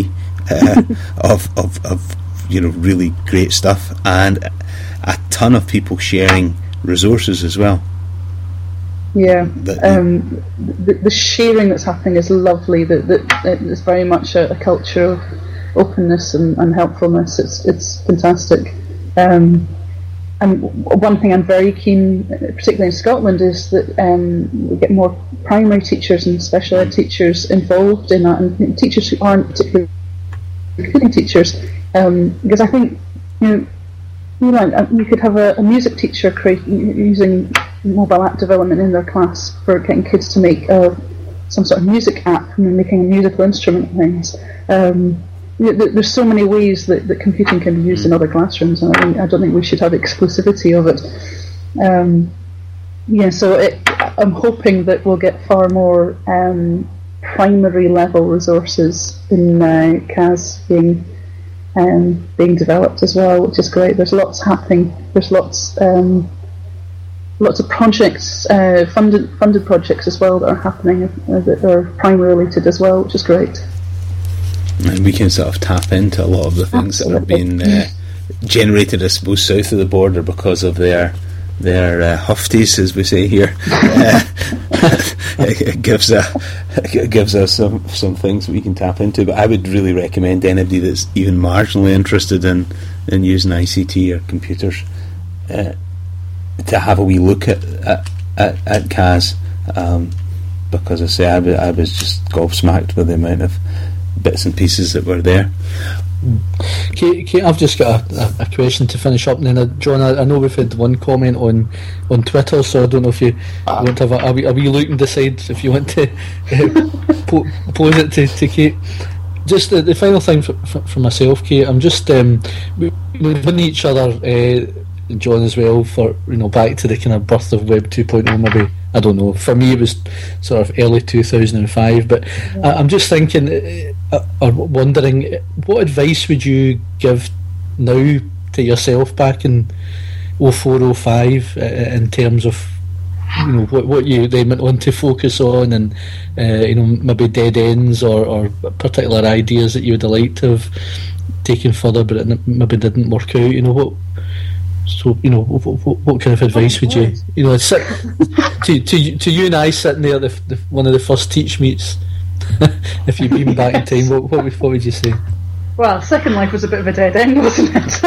uh, of, of of you know really great stuff, and a ton of people sharing resources as well. Yeah, um, the, the sharing that's happening is lovely. That that it's very much a, a culture of openness and, and helpfulness. It's it's fantastic. Um, and one thing I'm very keen, particularly in Scotland, is that um, we get more primary teachers and special ed teachers involved in that, and teachers who aren't particularly including teachers, um, because I think you know. You know, you could have a, a music teacher create, using mobile app development in their class for getting kids to make uh, some sort of music app and making a musical instrument and things. Um, there's so many ways that, that computing can be used in other classrooms, and I, think, I don't think we should have exclusivity of it. Um, yeah, so it, I'm hoping that we'll get far more um, primary level resources in uh, C A S being Um, being developed as well, which is great. There's lots happening. There's lots, um, lots of projects, uh, funded funded projects as well that are happening uh, that are primary related as well, which is great. And we can sort of tap into a lot of the things Absolutely. that are being uh, generated, I suppose, south of the border because of their their uh, hufties, as we say here. uh, it, it gives a it gives us some some things that we can tap into. But I would really recommend anybody that's even marginally interested in, in using I C T or computers uh, to have a wee look at at, at, at C A S, um, because I say I, w- I was just gobsmacked with the amount of bits and pieces that were there. Kate, Kate, I've just got a, a, a question to finish up, and then uh, John, I, I know we've had one comment on, on Twitter, so I don't know if you uh, want to have a, a, wee, a wee look and decide if you want to uh, po- pose it to, to Kate. Just the, the final thing for, for, for myself, Kate, I'm just um, we, we've known each other, uh, John as well, for you know back to the kind of birth of Web two point oh, maybe. I don't know. For me, it was sort of early two thousand five. But yeah. I, I'm just thinking, uh, or wondering, what advice would you give now to yourself back in oh four oh five uh, in terms of you know what what you then went on to focus on, and uh, you know maybe dead ends or, or particular ideas that you would have liked to have taken further, but it maybe didn't work out. You know what. So you know, what, what, what kind of advice would you, you know, sit, to to to you and I sitting there, the, the one of the first teach meets, if you'd been back in time, what what would, what would you say? Well, Second Life was a bit of a dead end, wasn't it?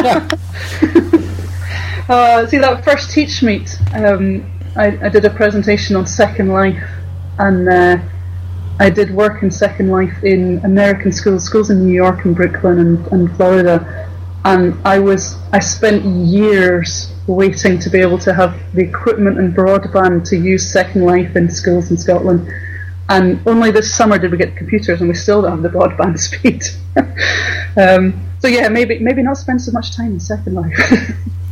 uh, see, that first teach meet, um, I, I did a presentation on Second Life, and uh, I did work in Second Life in American schools, schools in New York and Brooklyn and, and Florida. And I was, I spent years waiting to be able to have the equipment and broadband to use Second Life in schools in Scotland. And only this summer did we get computers, and we still don't have the broadband speed. um, so yeah, maybe maybe not spend so much time in Second Life.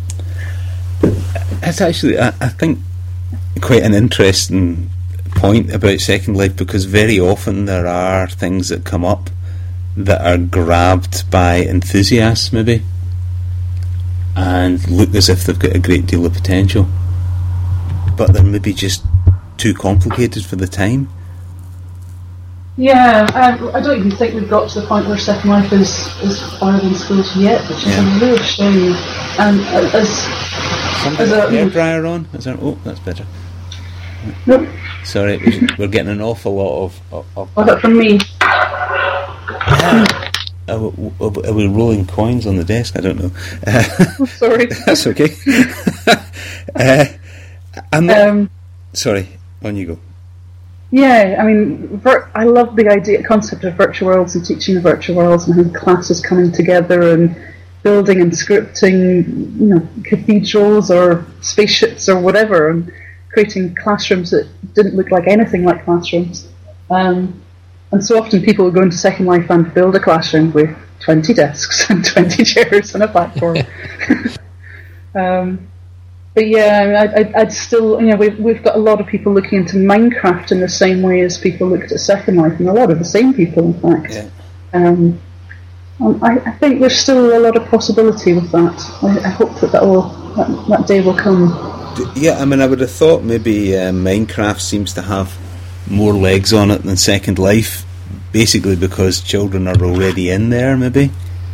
It's actually, I, I think, quite an interesting point about Second Life, because very often there are things that come up that are grabbed by enthusiasts maybe and look as if they've got a great deal of potential, but they're maybe just too complicated for the time. Yeah, um, I don't even think we've got to the point where Second Life is, is required in schools yet, which is yeah. a real shame. And uh, as Somebody got a hairdryer on? Is there, oh, that's better. Nope. Sorry, we're getting an awful lot of... of, of Was it from me? Yeah. Are, we, are we rolling coins on the desk? I don't know. Uh, oh, sorry. That's okay. uh, I'm not, um, sorry, on you go. Yeah, I mean, vir- I love the idea, concept of virtual worlds and teaching the virtual worlds and having classes coming together and building and scripting, you know, cathedrals or spaceships or whatever, and creating classrooms that didn't look like anything like classrooms. Um, And so often people will go into Second Life and build a classroom with twenty desks and twenty chairs and a platform. um, but yeah, I mean, I'd, I'd, I'd still, you know, we've, we've got a lot of people looking into Minecraft in the same way as people looked at Second Life, and a lot of the same people, in fact. Yeah. Um, I, I think there's still a lot of possibility with that. I, I hope that that, will, that that day will come. Yeah, I mean, I would have thought maybe uh, Minecraft seems to have more legs on it than Second Life, basically because children are already in there, maybe?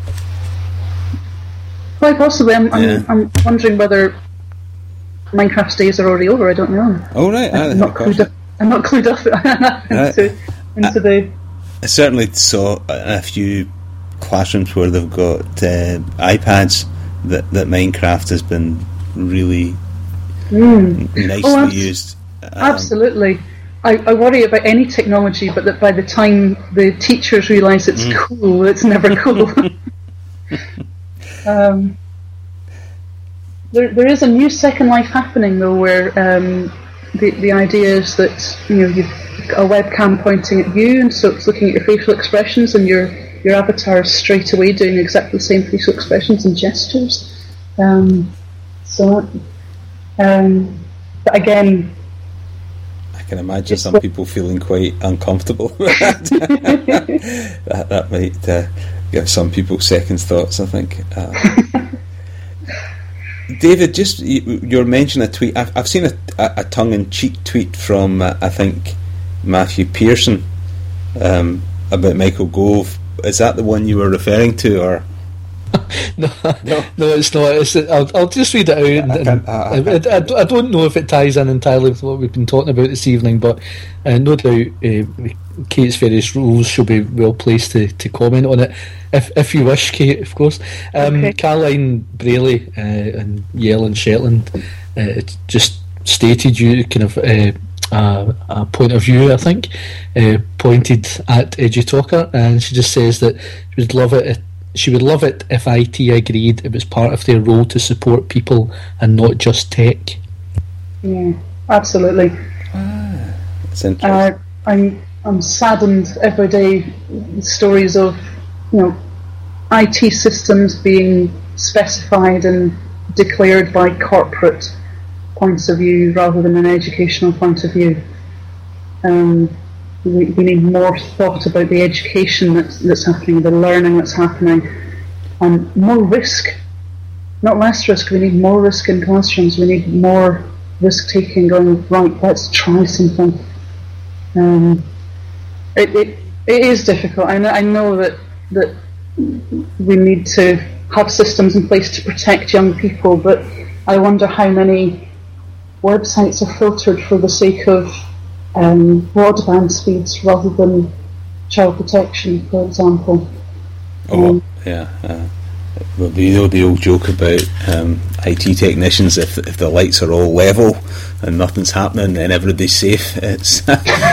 Quite possibly. I'm, Yeah. I'm, I'm wondering whether Minecraft's days are already over. I don't know. Oh, right. I'm, I, not clued up, I'm not clued up into, into the... I certainly saw a, a few classrooms where they've got uh, iPads that, that Minecraft has been really Mm. nicely Oh, abs- used. Um, Absolutely. I, I worry about any technology, but that by the time the teachers realise it's Mm. cool, it's never cool. um, there, there is a new Second Life happening, though, where um, the the idea is that you know you've got a webcam pointing at you, and so it's looking at your facial expressions, and your your avatar is straight away doing exactly the same facial expressions and gestures. Um, so, um, but again. I can imagine some people feeling quite uncomfortable with that. that, that might uh, give some people second thoughts, I think. Uh, David, just you, you're mentioning a tweet. I've, I've seen a, a, a tongue-in-cheek tweet from, uh, I think, Matthew Pearson um, about Michael Gove. Is that the one you were referring to, or...? no, no, no, it's not. It's, I'll, I'll just read it out. And, and I, I, I, I, I don't know if it ties in entirely with what we've been talking about this evening, but uh, no doubt uh, Kate's various rules should be well placed to, to comment on it, if if you wish, Kate, of course. Um, Okay. Caroline Brayley uh, and Yell and Shetland uh, just stated you kind of uh, a, a point of view, I think, uh, pointed at EduTalker, and she just says that she would love it if She would love it if I T agreed it was part of their role to support people and not just tech. Yeah, absolutely. That's interesting. Uh, I'm I'm saddened every day with stories of you know I T systems being specified and declared by corporate points of view rather than an educational point of view. Um, we, we need more thought about the education that's, that's happening, the learning that's happening, and more risk, not less risk. We need more risk in classrooms. We need more risk taking. Going right, let's try something. Um, it, it it is difficult. I know, I know that that we need to have systems in place to protect young people, but I wonder how many websites are filtered for the sake of um, broadband speeds rather than child protection, for example. Oh, Um, yeah. Uh, well, you know the old joke about um, I T technicians, if if the lights are all level and nothing's happening, then everybody's safe. It's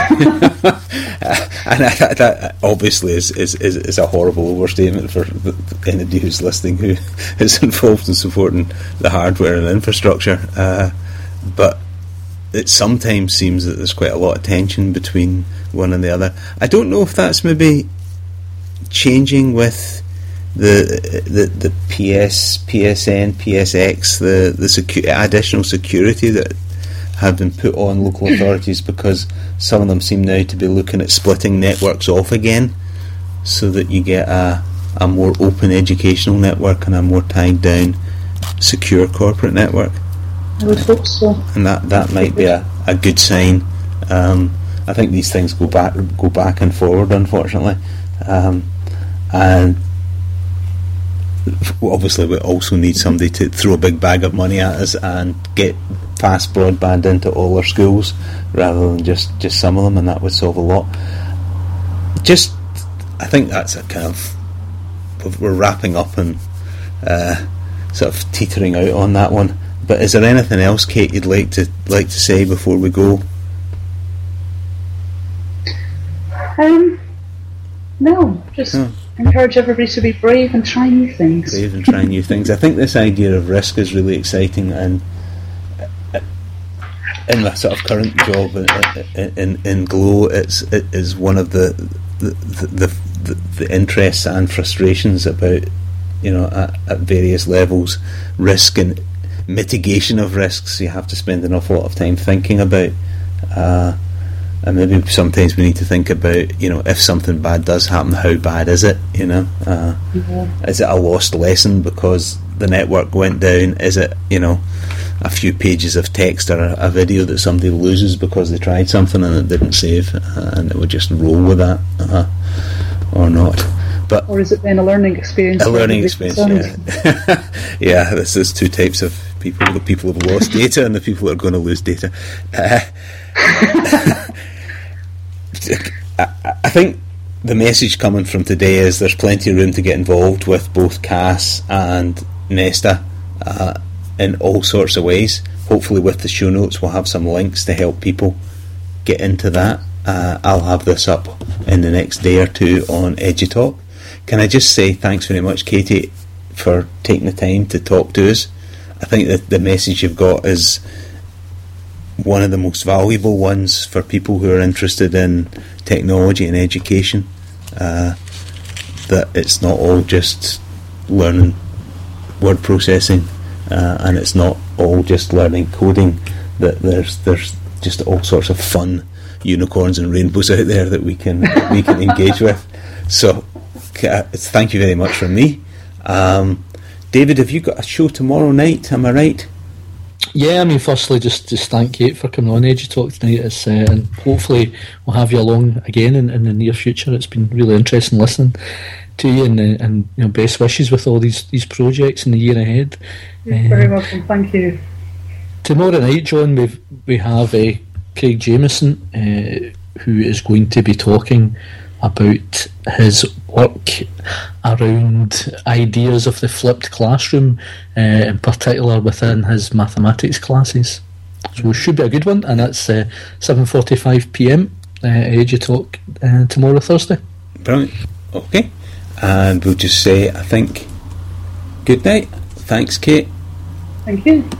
and that, that obviously is, is, is, is a horrible overstatement for the, anybody who's listening who is involved in supporting the hardware and infrastructure. Uh, but it sometimes seems that there's quite a lot of tension between one and the other. I don't know if that's maybe changing with the the the P S, P S N, P S X, the the secu- additional security that have been put on local authorities, because some of them seem now to be looking at splitting networks off again, so that you get a a more open educational network and a more tied down, secure corporate network. I would hope so. And that, that might be a, a good sign. Um, I think these things go back go back and forward, unfortunately. Um, and obviously we also need somebody to throw a big bag of money at us and get fast broadband into all our schools rather than just, just some of them, and that would solve a lot. Just, I think that's a kind of, we're wrapping up and uh, sort of teetering out on that one. But is there anything else, Kate, you'd like to like to say before we go? Um, no, just Oh. encourage everybody to be brave and try new things. Brave and try new things. I think this idea of risk is really exciting, and in my sort of current job in in, in Glow, it's it is one of the the, the the the interests and frustrations about, you know, at, at various levels, risk and mitigation of risks. You have to spend an awful lot of time thinking about, uh, and maybe sometimes we need to think about, you know, if something bad does happen, how bad is it? You know, uh, Yeah. is it a lost lesson because the network went down? Is it, you know, a few pages of text or a, a video that somebody loses because they tried something and it didn't save, uh, and it would just roll with that? Uh, or not. But or is it then a learning experience? A learning experience, yeah. Yeah, there's, there's two types of people: the people who have lost data and the people that are going to lose data. Uh, I, I think the message coming from today is there's plenty of room to get involved with both C A S and Nesta uh, in all sorts of ways. Hopefully with the show notes we'll have some links to help people get into that. Uh, I'll have this up in the next day or two on EduTalk. Can I just say thanks very much, Katie, for taking the time to talk to us. I think that the message you've got is one of the most valuable ones for people who are interested in technology and education, uh, that it's not all just learning word processing, uh, and it's not all just learning coding, that there's there's just all sorts of fun unicorns and rainbows out there that we can we can engage with. So uh, thank you very much from me. um, David, have you got a show tomorrow night, am I right? Yeah, I mean, firstly, just, just thank Kate for coming on EduTalk tonight. It's, uh, and hopefully we'll have you along again in, in the near future. It's been really interesting listening to you, and, uh, and you know, best wishes with all these, these projects in the year ahead. You're uh, very welcome, thank you. Tomorrow night, John, we've, we have uh, Craig Jameson, uh, who is going to be talking about his work around ideas of the flipped classroom, uh, in particular within his mathematics classes. So it should be a good one, and that's uh, seven forty-five p m uh, EduTalk uh, tomorrow, Thursday. Brilliant. Okay, and we'll just say, I think, good night. Thanks, Kate. Thank you.